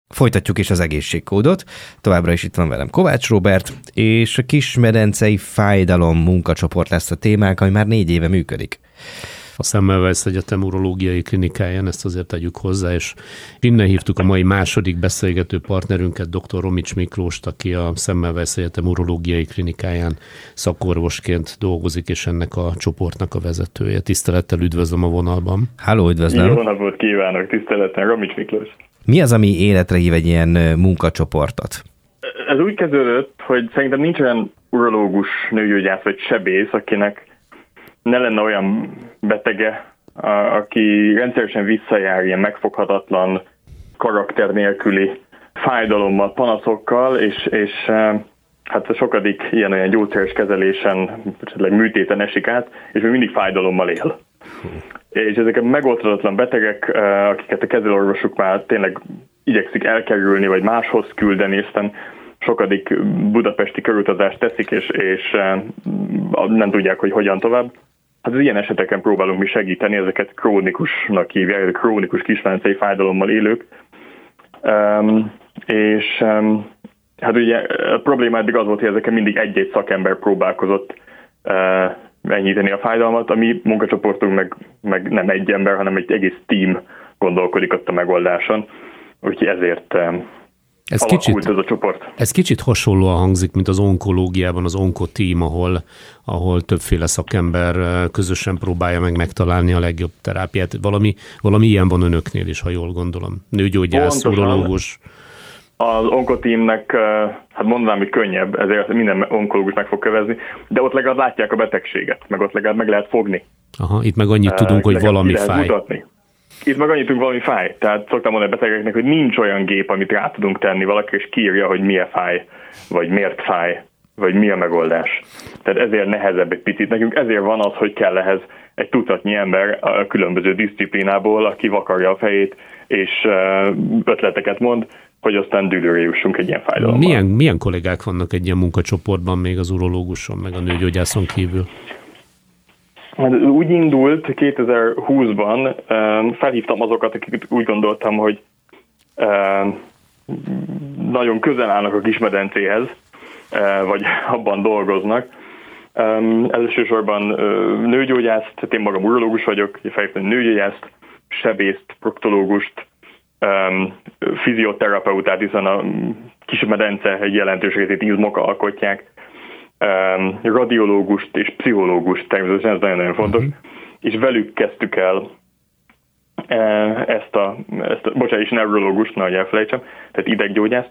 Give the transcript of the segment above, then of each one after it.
Folytatjuk is az egészségkódot. Továbbra is itt van velem Kovács Róbert, és a Kismedencei Fájdalom munkacsoport lesz a témánk, ami már 4 éve működik. A Semmelweis Egyetem urológiai klinikáján, ezt azért tegyük hozzá, és innen hívtuk a mai második beszélgető partnerünket, dr. Romics Miklóst, aki a Semmelweis Egyetem urológiai klinikáján szakorvosként dolgozik, és ennek a csoportnak a vezetője. Tisztelettel üdvözlöm a vonalban. Halló, üdvözlöm! Jó napot kívánok, tiszteletlen Romics Miklós! Mi az, ami életre hív egy ilyen munkacsoportot? Ez úgy kezdődött, hogy szerintem nincs olyan urológus, nőgyógyász vagy sebész, akinek ne lenne olyan betege, aki rendszeresen visszajár ilyen megfoghatatlan, karakter nélküli fájdalommal, panaszokkal, és hát sokadik ilyen-olyan gyógyszeres kezelésen, esetleg műtéten esik át, és még mindig fájdalommal él. És ezek a megoldhatatlan betegek, akiket a kezelőorvosuk már tényleg igyekszik elkerülni, vagy máshoz küldeni, és aztán sokadik budapesti körutazást teszik, és nem tudják, hogy hogyan tovább. Hát az ilyen eseteken próbálunk mi segíteni, ezeket krónikusnak hívják, krónikus kismedencei fájdalommal élők. Hát ugye a probléma eddig az volt, hogy ezeken mindig egy-egy szakember próbálkozott enyhíteni a fájdalmat, a mi munkacsoportunk meg nem egy ember, hanem egy egész team gondolkodik ott a megoldáson. Úgyhogy ezért alakult ez a csoport. Ez kicsit hasonlóan hangzik, mint az onkológiában, az onkoteam, ahol többféle szakember közösen próbálja megtalálni a legjobb terápiát. Valami ilyen van önöknél is, ha jól gondolom. Nőgyógyász, urológus. Az onkoteamnek, hát mondanám, hogy könnyebb, ezért minden onkológus meg fog kövezni, de ott legalább látják a betegséget, meg ott legalább meg lehet fogni. Aha, itt meg annyit tudunk, hogy valami fáj. Mutatni. Itt meg annyit tudunk, valami fáj. Tehát szoktam mondani a betegeknek, hogy nincs olyan gép, amit rá tudunk tenni valaki, és kiírja, hogy milyen fáj, vagy miért fáj, vagy mi a megoldás. Tehát ezért nehezebb egy picit. Nekünk ezért van az, hogy kell ehhez egy tucatnyi ember a különböző diszciplinából, aki vakarja a fejét, és ötleteket mond, hogy aztán dűlőre jussunk egy ilyen fájdalommal. Milyen kollégák vannak egy ilyen munkacsoportban, még az urológuson, meg a nőgyógyászon kívül? Úgy indult 2020-ban, felhívtam azokat, akik úgy gondoltam, hogy nagyon közel állnak a Kismedencéhez, vagy abban dolgoznak. Elsősorban nőgyógyászt, tehát én magam urológus vagyok, felhívtam nőgyógyászt, sebészt, proktológust, fizioterapeutát, hiszen a Kismedence egy jelentős részét izmok alkotják, radiológust és pszichológust, természetesen ez nagyon-nagyon fontos, és velük kezdtük el ezt a bocsánat, és neurológust, nehogy elfelejtsem, tehát ideggyógyászt,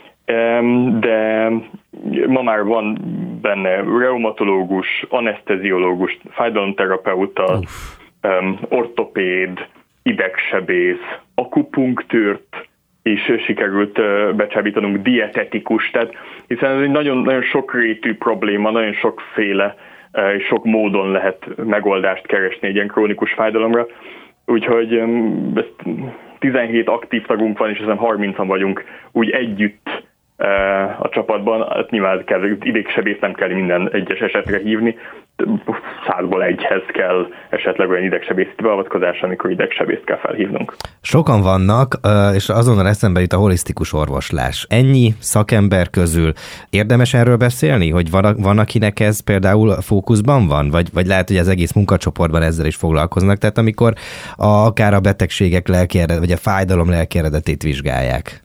de ma már van benne reumatológus, aneszteziológus, fájdalomterapeuta, ortopéd, idegsebész, akupunktőrt is sikerült becsábítanunk, dietetikus, tehát hiszen ez egy nagyon sokrétű probléma, nagyon sokféle és sok módon lehet megoldást keresni egy ilyen krónikus fájdalomra. Úgyhogy 17 aktív tagunk van, és ezen 30-an vagyunk úgy együtt a csapatban. Hát nyilván idegsebészt nem kell minden egyes esetre hívni, 100-ból 1-hez kell esetleg olyan idegsebészeti beavatkozás, amikor idegsebészt kell felhívnunk. Sokan vannak, és azonnal eszembe jut a holisztikus orvoslás. Ennyi szakember közül érdemes erről beszélni, hogy van akinek ez például fókuszban van, vagy lehet, hogy az egész munkacsoportban ezzel is foglalkoznak, tehát amikor akár a betegségek vagy a fájdalom lelki eredetét vizsgálják.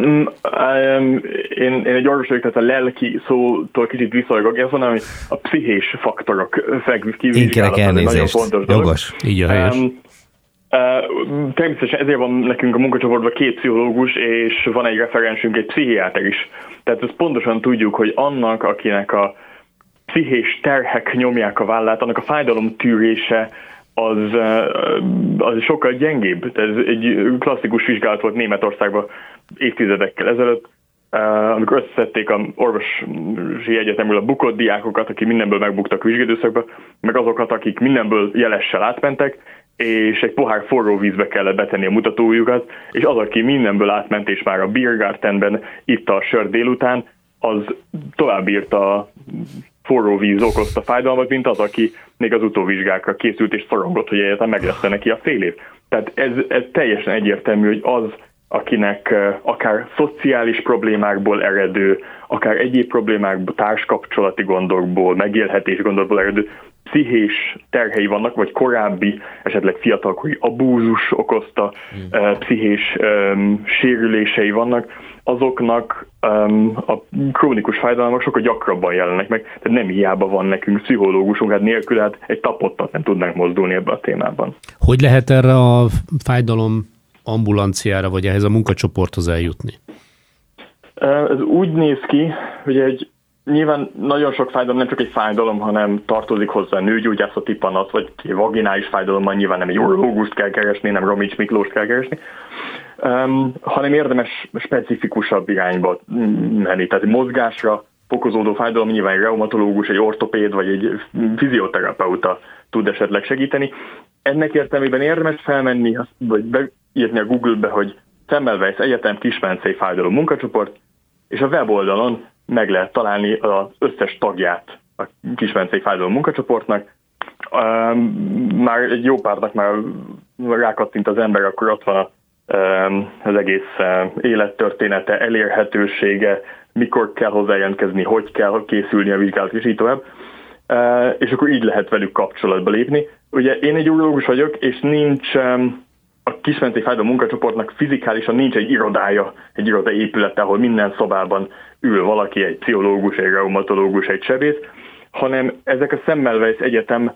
Én egy orvos vagyok, tehát a lelki szótól kicsit visszajogok, ezt mondom, hogy a pszichés faktorok kivizsgálata, ez egy nagyon fontos dolog. Jogos, így a helyes. Természetesen ezért van nekünk a munkacsoportban 2 pszichológus, és van egy referensünk, egy pszichiáter is. Tehát ezt pontosan tudjuk, hogy annak, akinek a pszichés terhek nyomják a vállát, annak a fájdalom tűrése az sokkal gyengébb. Ez egy klasszikus vizsgálat volt Németországban évtizedekkel ezelőtt, amikor összeszedték az orvosi egyetemről a bukott diákokat, akik mindenből megbuktak a vizsgaidőszakba, meg azokat, akik mindenből jelessel átmentek, és egy pohár forró vízbe kellett betenni a mutatójukat, és az, aki mindenből átment, és már a Biergartenben itta a sört délután, az tovább írta a forró víz okozta fájdalmat, mint az, aki még az utóvizsgákra készült, és szorongott, hogy egyáltalán meg lesz neki a fél év. Tehát ez teljesen egyértelmű, hogy az, akinek akár szociális problémákból eredő, akár egyéb problémákból, társkapcsolati gondokból, megélhetés gondokból eredő pszichés terhei vannak, vagy korábbi, esetleg fiatalkori abúzus okozta pszichés sérülései vannak, azoknak a krónikus fájdalmak sokkal gyakrabban jelennek meg, tehát nem hiába van nekünk pszichológusunk, hát nélkül hát egy tapottat nem tudnánk mozdulni ebbe a témában. Hogy lehet erre a fájdalom ambulanciára, vagy ehhez a munkacsoporthoz eljutni? Ez úgy néz ki, hogy nyilván nagyon sok fájdalom nem csak egy fájdalom, hanem tartozik hozzá nőgyógyászati panasz, vagy egy vaginális fájdalommal nyilván nem egy urológust kell keresni, nem Romics Miklóst kell keresni, hanem érdemes specifikusabb irányba menni. Tehát egy mozgásra fokozódó fájdalom nyilván egy reumatológus, egy ortopéd vagy egy fizioterapeuta tud esetleg segíteni. Ennek értelmében érdemes felmenni, vagy beírni a Google-be, hogy Semmelweis Egyetem Kismencei Fájdalom munkacsoport, és a weboldalon meg lehet találni az összes tagját a Kismencei Fájdalom munkacsoportnak. Már egy jó párnak már rákattint az ember, akkor ott van az egész élettörténete, elérhetősége, mikor kell hozzájelentkezni, hogy kell készülni a vizsgálatra, és így tovább. És akkor így lehet velük kapcsolatba lépni. Ugye én egy urológus vagyok, és nincs a Kismencei Fájdalom munkacsoportnak fizikálisan nincs egy irodája, egy irodaépülete, ahol minden szobában ül valaki, egy pszichológus, egy reumatológus, egy sebész, hanem ezek a Semmelweis Egyetem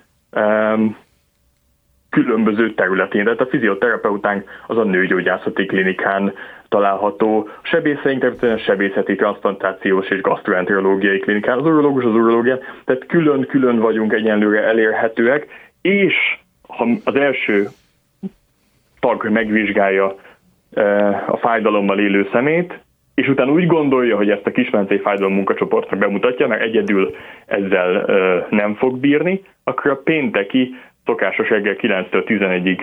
különböző területén. Tehát a fizioterapeutánk az a nőgyógyászati klinikán található, a sebészeink területén a sebészeti, transzplantációs és gasztroenterológiai klinikán, az urológus az urológián, tehát külön-külön vagyunk egyenlőre elérhetőek, és ha az első tag megvizsgálja a fájdalommal élő szemét, és utána úgy gondolja, hogy ezt a Kismencei Fájdalom munkacsoportnak bemutatja, mert egyedül ezzel nem fog bírni, akkor a pénteki szokásos reggel 9-től 11-ig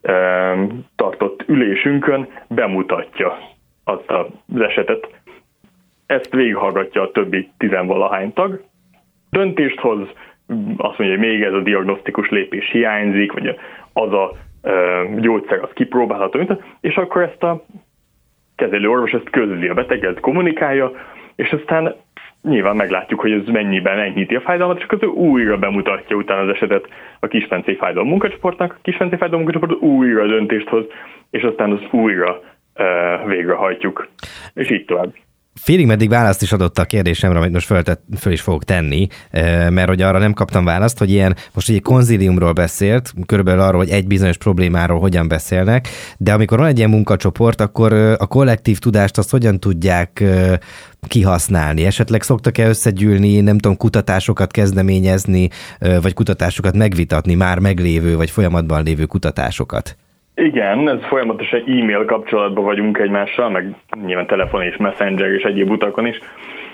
tartott ülésünkön bemutatja azt az esetet. Ezt végighallgatja a többi 10-valahány tag. Döntést hoz, azt mondja, hogy még ez a diagnosztikus lépés hiányzik, vagy az a gyógyszer az kipróbálható, és akkor ezt a kezelőorvos ezt közli, a beteggel kommunikálja, és aztán nyilván meglátjuk, hogy ez mennyiben enyhíti a fájdalmat, és akkor újra bemutatja utána az esetet a Kismencei Fájdalom munkacsoportnak, a Kismencei Fájdalom munkacsoportnak újra döntést hoz, és aztán az újra végrehajtjuk, és így tovább. Félig meddig választ is adott a kérdésemre, amit most föl is fogok tenni, mert hogy arra nem kaptam választ, hogy most egy konzíliumról beszélt, körülbelül arról, hogy egy bizonyos problémáról hogyan beszélnek, de amikor van egy ilyen munkacsoport, akkor a kollektív tudást azt hogyan tudják kihasználni? Esetleg szoktak-e összegyűlni, nem tudom, kutatásokat kezdeményezni, vagy kutatásokat megvitatni, már meglévő, vagy folyamatban lévő kutatásokat? Igen, ez folyamatosan e-mail kapcsolatban vagyunk egymással, meg nyilván telefon és messenger és egyéb utakon is.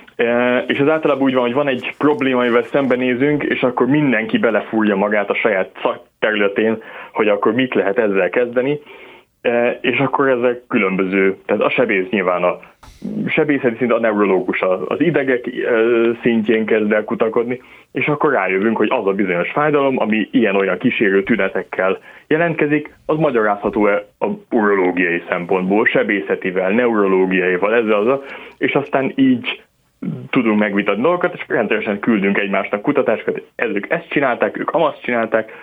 És ez általában úgy van, hogy van egy probléma, amivel szembenézünk, és akkor mindenki belefúrja magát a saját szakterületén, hogy akkor mit lehet ezzel kezdeni, és akkor ezek különböző, tehát a sebész nyilván a sebészeti szint, a neurológus az idegek szintjén kezd el kutakodni, és akkor rájövünk, hogy az a bizonyos fájdalom, ami ilyen-olyan kísérő tünetekkel jelentkezik, az magyarázható-e a urológiai szempontból, sebészetivel, neurológiaival, ezzel, és aztán így tudunk megvitatni dolgokat, és rendszeresen küldünk egymásnak kutatásokat, ők ezt csinálták, ők amazt csinálták,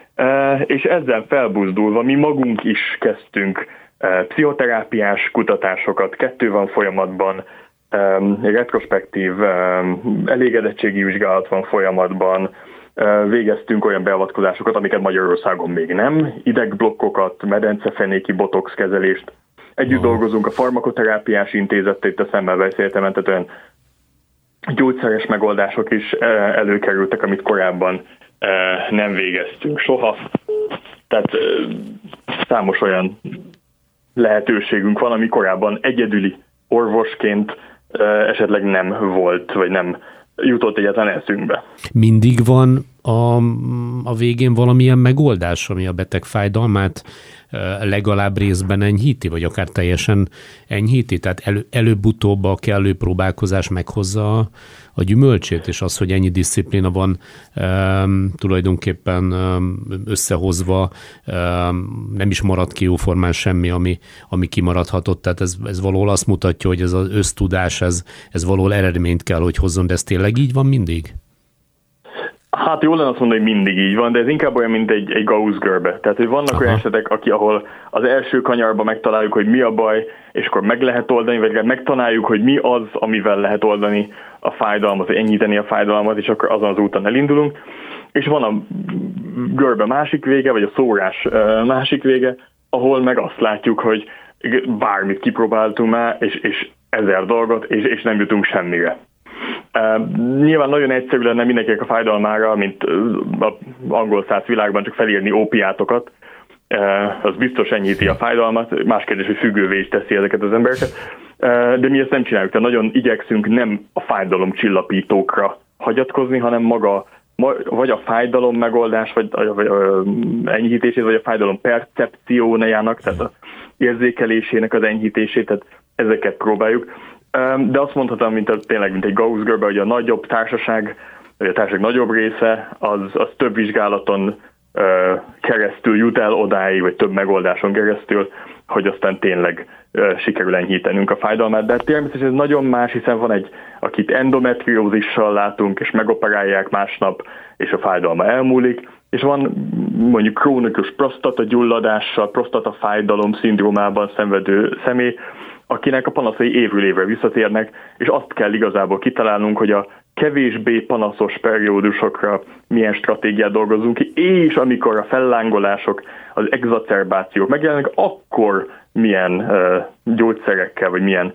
és ezzel felbuzdulva mi magunk is kezdtünk pszichoterápiás kutatásokat, 2 van folyamatban, retrospektív elégedettségi vizsgálat van folyamatban, végeztünk olyan beavatkozásokat, amiket Magyarországon még nem, idegblokkokat, medencefenéki botox kezelést. Együtt dolgozunk a farmakoterápiás intézettel, itt a Semmelweis Egyetemen, tehát olyan gyógyszeres megoldások is előkerültek, amit korábban nem végeztünk soha. Tehát számos olyan lehetőségünk van, ami korábban egyedüli orvosként esetleg nem volt, vagy nem jutott egyáltalán eszünkbe. Mindig van a végén valamilyen megoldás, ami a beteg fájdalmát legalább részben enyhíti, vagy akár teljesen enyhíti? Tehát előbb-utóbb a kellő próbálkozás meghozza a gyümölcsét, és az, hogy ennyi diszciplína van tulajdonképpen összehozva, nem is maradt ki jóformán semmi, ami kimaradhatott. Tehát ez valahol azt mutatja, hogy ez az össztudás, ez valahol eredményt kell, hogy hozzon, de ez tényleg így van mindig? Hát jól lenne azt mondani, hogy mindig így van, de ez inkább olyan, mint egy Gauss-görbe. Tehát, hogy vannak olyan esetek, ahol az első kanyarban megtaláljuk, hogy mi a baj, és akkor meg lehet oldani, vagy megtanáljuk, hogy mi az, amivel lehet oldani a fájdalmat, vagy enyhíteni a fájdalmat, és akkor azon az úton elindulunk. És van a görbe másik vége, vagy a szórás másik vége, ahol meg azt látjuk, hogy bármit kipróbáltunk már, és 1000 dolgot, és nem jutunk semmire. Nyilván nagyon egyszerű lenne mindenkinek a fájdalmára, mint az angol száz világban csak felírni ópiátokat, az biztos enyhíti a fájdalmat, más kérdés, hogy függővé is teszi ezeket az embereket, de mi ezt nem csináljuk, tehát nagyon igyekszünk nem a fájdalomcsillapítókra hagyatkozni, hanem maga vagy a fájdalom megoldás, vagy enyhítését, vagy a fájdalom percepciójának, tehát az érzékelésének az enyhítését, tehát ezeket próbáljuk. De azt mondhatom, tényleg mint egy Gauss-görbe, hogy a nagyobb társaság, vagy a társaság nagyobb része, az több vizsgálaton keresztül jut el odáig, vagy több megoldáson keresztül, hogy aztán tényleg sikerül enyhítenünk a fájdalmát. De természetesen ez nagyon más, hiszen van akit endometriózissal látunk, és megoperálják másnap, és a fájdalma elmúlik, és van mondjuk krónikus prostatagyulladással, prostatafájdalom szindrómában szenvedő személy, akinek a panaszai évről évre visszatérnek, és azt kell igazából kitalálnunk, hogy a kevésbé panaszos periódusokra milyen stratégiát dolgozunk ki, és amikor a fellángolások, az exacerbációk megjelennek, akkor milyen gyógyszerekkel, vagy milyen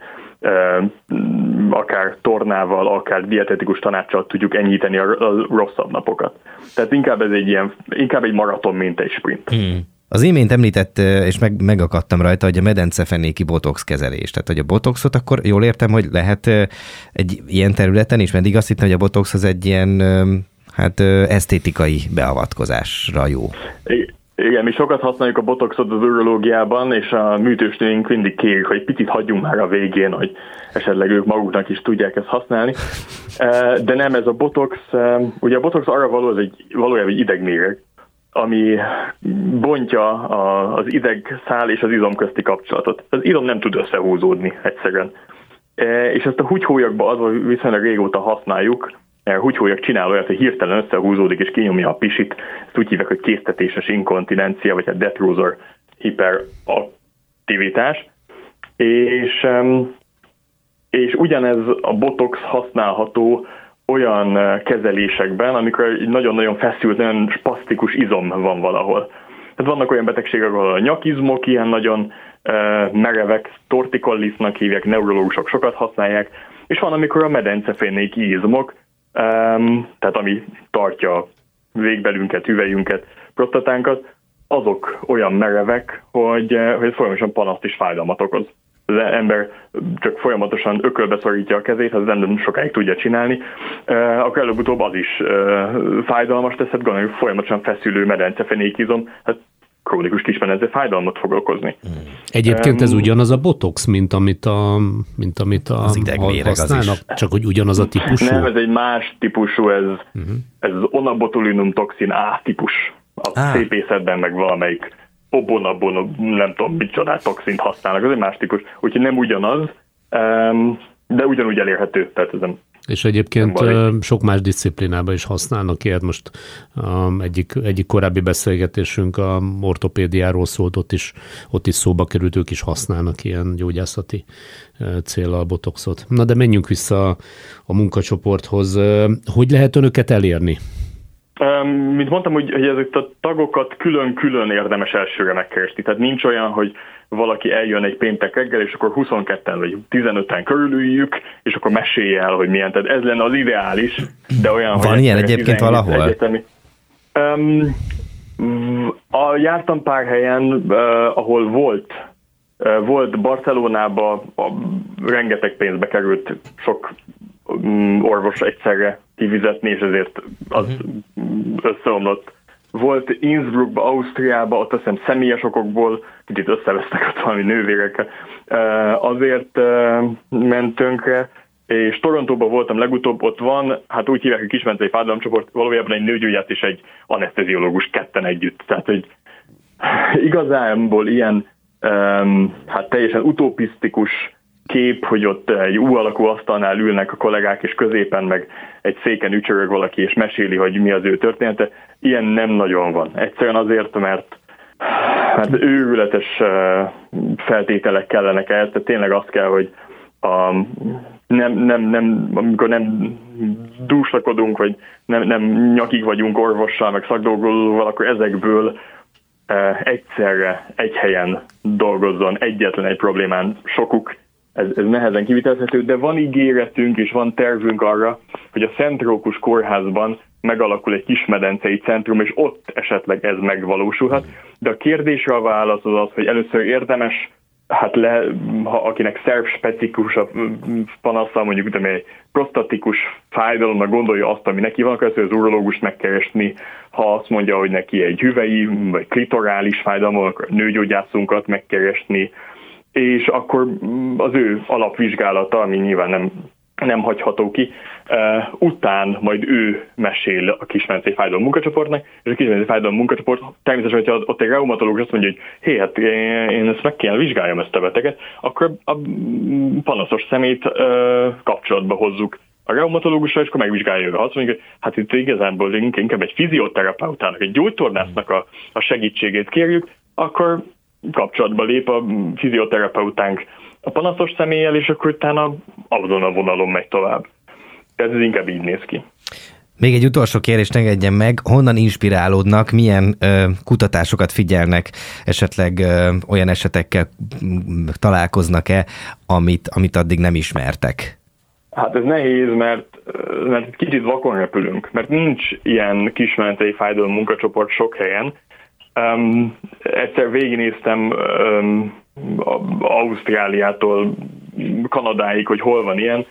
akár tornával, akár dietetikus tanáccsal tudjuk enyhíteni a rosszabb napokat. Tehát inkább egy maraton, mint egy sprint. Az imént említett, és megakadtam rajta, hogy a medencefenéki botox kezelés. Tehát, hogy a botoxot akkor jól értem, hogy lehet egy ilyen területen is, mert azt hittem, hogy a botox az egy ilyen esztétikai beavatkozásra jó. Igen, mi sokat használjuk a botoxot az urológiában, és a műtősnőink mindig kérik, hogy picit hagyjunk már a végén, hogy esetleg ők maguknak is tudják ezt használni. De nem, ez a botox, ugye a botox arra valójában egy idegméreg, ami bontja az idegszál és az izom közti kapcsolatot. Az izom nem tud összehúzódni egyszerűen. És ezt a húgyhólyagban azon viszonylag régóta használjuk, húgyhólyak csinál olyat, hogy hirtelen összehúzódik és kinyomja a pisit, ezt úgy hívják, hogy késztetéses inkontinencia, vagy a detrusor hiperaktivitás. És ugyanez a botox használható olyan kezelésekben, amikor egy nagyon-nagyon feszült, nagyon spasztikus izom van valahol. Tehát vannak olyan betegségek, ahol a nyakizmok ilyen nagyon merevek, torticollisnak hívják, neurológusok sokat használják, és van, amikor a medencefénéki izmok, tehát ami tartja a végbelünket, hüvelyünket, prostatánkat, azok olyan merevek, hogy folyamatosan panaszt és fájdalmat okoz. Az ember csak folyamatosan ökölbe szorítja a kezét, az nem sokáig tudja csinálni, akkor előbb-utóbb az is fájdalmas tesz, hát gondoljuk folyamatosan feszülő medencefenékizom, hát krónikus kismedence fájdalmat fog okozni. Egyébként ez ugyanaz a botox, mint amit az idegméreg használnak, csak hogy ugyanaz a típusú? Nem, ez egy más típusú, ez az onabotulinum toxin A típus. A szépészetben meg valamelyik obonabon, nem tudom, mit csodát toxint használnak, ez egy más típus. Úgyhogy nem ugyanaz, de ugyanúgy elérhető. Tehát ez nem. És egyébként sok más disziplinában is használnak ilyet. Most egyik korábbi beszélgetésünk a ortopédiáról szólt, ott is szóba került, ők is használnak ilyen gyógyászati céllal a botoxot. Na de menjünk vissza a munkacsoporthoz. Hogy lehet önöket elérni? Mint mondtam, hogy ezeket a tagokat külön-külön érdemes elsőre megkeresni. Tehát nincs olyan, hogy valaki eljön egy péntek reggel, és akkor 22-en vagy 15-en körülüljük, és akkor mesélj el, hogy milyen. Tehát ez lenne az ideális, de olyan, van ilyen egyébként valahol? Jártam pár helyen, ahol volt Barcelonában, rengeteg pénzbe került sok orvos egyszerre kifizetni, és ezért az összeomlott. Volt Innsbruckba, Ausztriába, ott azt hiszem személyes okokból kicsit összevesztek ott valami nővérekkel. Azért ment tönkre, és Torontóban voltam legutóbb, ott van, hát úgy hívják, hogy kismedencei fájdalomcsoport, valójában egy nőgyógyász és egy aneszteziológus ketten együtt. Tehát, hogy igazából ilyen hát teljesen utopisztikus kép, hogy ott egy U alakú asztalnál ülnek a kollégák, és középen meg egy széken ücsörög valaki, és meséli, hogy mi az ő története. Ilyen nem nagyon van. Egyszerűen azért, mert őrületes feltételek kellenek ehhez, tehát tényleg azt kell, hogy amikor nem dúslakodunk, vagy nem nyakig vagyunk orvossal, meg szakdolgozóval, akkor ezekből egyszerre egy helyen dolgozzon egyetlen egy problémán sokuk. Ez nehezen kivitelezhető, de van ígéretünk és van tervünk arra, hogy a Szent Rókus kórházban megalakul egy kismedencei centrum, és ott esetleg ez megvalósulhat. De a kérdésre a válasz az, hogy először érdemes, ha akinek szervspecifikus a panasza, mondjuk egy prostatikus fájdalomnak gondolja azt, ami neki van, akkor az urológust megkeresni, ha azt mondja, hogy neki egy hüvei vagy klitorális fájdalom, akkor nőgyógyászunkat megkeresni, és akkor az ő alapvizsgálata, ami nyilván nem hagyható ki, után majd ő mesél a kismedencei fájdalom munkacsoportnak, és a kismedencei fájdalom munkacsoport természetesen, hogyha ott egy reumatológus azt mondja, hogy hé, hát én ezt meg kéne vizsgáljam, ezt a beteget, akkor a panaszos szemét kapcsolatba hozzuk a reumatológusra, és akkor megvizsgálja ő. Azt mondjuk, hogy hát itt igazából inkább egy fizioterapeutának, egy gyógytornásznak a segítségét kérjük, akkor kapcsolatba lép a fizioterapeutánk a panaszos személlyel, és akkor utána azon a vonalon megy tovább. Ez inkább így néz ki. Még egy utolsó kérdést engedjen meg, honnan inspirálódnak, milyen kutatásokat figyelnek, esetleg olyan esetekkel találkoznak-e, amit addig nem ismertek? Hát ez nehéz, mert kicsit vakon repülünk, mert nincs ilyen kismedencei fájdalom munkacsoport sok helyen. Egyszer végignéztem Ausztráliától Kanadáig, hogy hol van ilyen,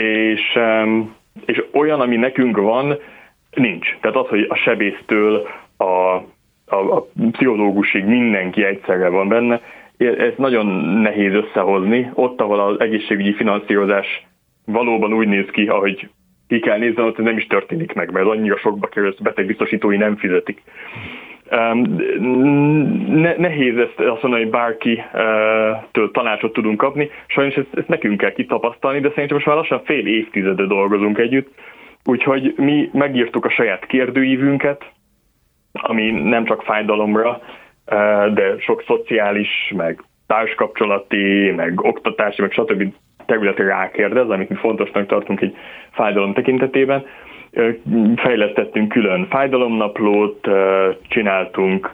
és olyan, ami nekünk van, nincs. Tehát az, hogy a sebésztől a pszichológusig mindenki egyszerre van benne, ez nagyon nehéz összehozni. Ott, ahol az egészségügyi finanszírozás valóban úgy néz ki, ahogy ki kell nézni, ott nem is történik meg, mert annyira sokba kerül, a betegbiztosítói nem fizetik. Nehéz ezt azt mondani, hogy bárkitől tanácsot tudunk kapni. Sajnos ezt nekünk kell kitapasztalni, de szerintem most már lassan fél évtizede dolgozunk együtt. Úgyhogy mi megírtuk a saját kérdőívünket, ami nem csak fájdalomra, de sok szociális, meg társkapcsolati, meg oktatási, meg stb. Területre rákérdez, amit mi fontosnak tartunk egy fájdalom tekintetében. Fejlesztettünk külön fájdalomnaplót, csináltunk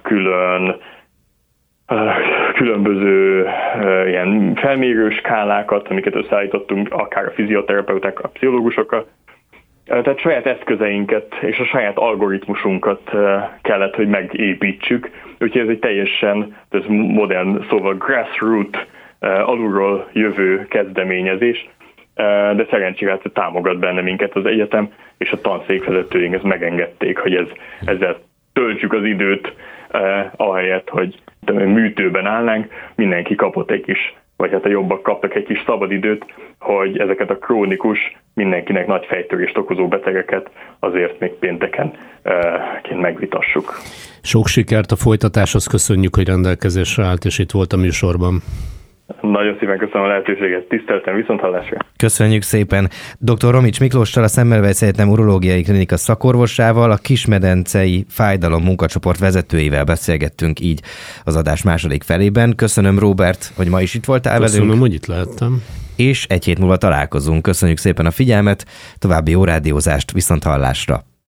különböző ilyen felmérő skálákat, amiket összeállítottunk akár a fizioterapeuták, a pszichológusokkal. Tehát saját eszközeinket és a saját algoritmusunkat kellett, hogy megépítsük. Úgyhogy ez egy teljesen, ez modern szóval grassroot, alulról jövő kezdeményezés, de szerencsére támogat benne minket az egyetem, és a tanszékvezetőink ezt megengedték, hogy ezzel töltsük az időt, ahelyett, hogy műtőben állnánk, mindenki kapott egy kis, vagy hát a jobbak kaptak egy kis szabadidőt, hogy ezeket a krónikus, mindenkinek nagy fejtörést okozó betegeket azért még pénteken megvitassuk. Sok sikert a folytatáshoz, köszönjük, hogy rendelkezésre állt, és itt volt a műsorban. Nagyon szépen köszönöm a lehetőséget, tiszteltem, viszonthallásra. Köszönjük szépen. Dr. Romics Miklóssal, a Semmelweis Egyetem urológiai klinika szakorvosával, a kismedencei fájdalom munkacsoport vezetőivel beszélgettünk így az adás második felében. Köszönöm, Róbert, hogy ma is itt voltál velünk. Köszönöm, hogy itt lehettem. És egy hét múlva találkozunk. Köszönjük szépen a figyelmet, további jó rádiózást, viszonthallásra.